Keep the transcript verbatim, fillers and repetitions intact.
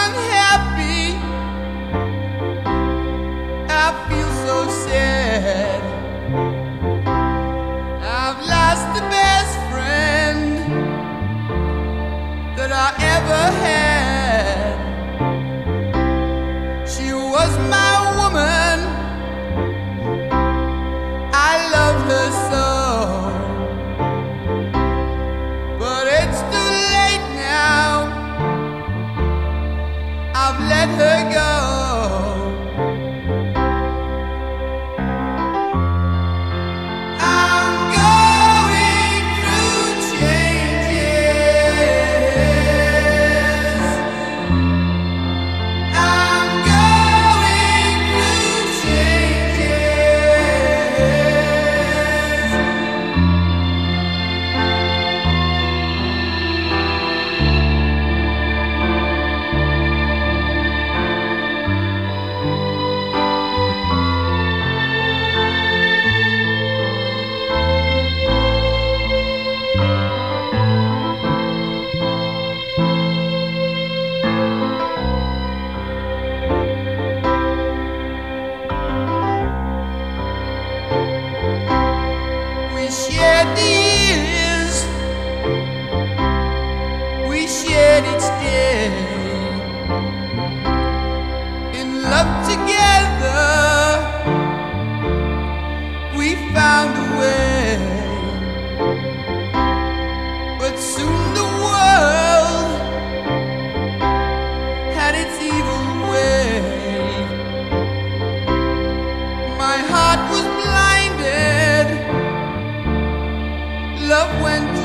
unhappy. I feel so sad. I've lost the best friend that I ever had. She was my woman. I loved her so. But it's too late now. I've let her go. We shared the years, we shared each day, in love together, we found a way. But soon the world had its evil way. My heart was blinded. Love went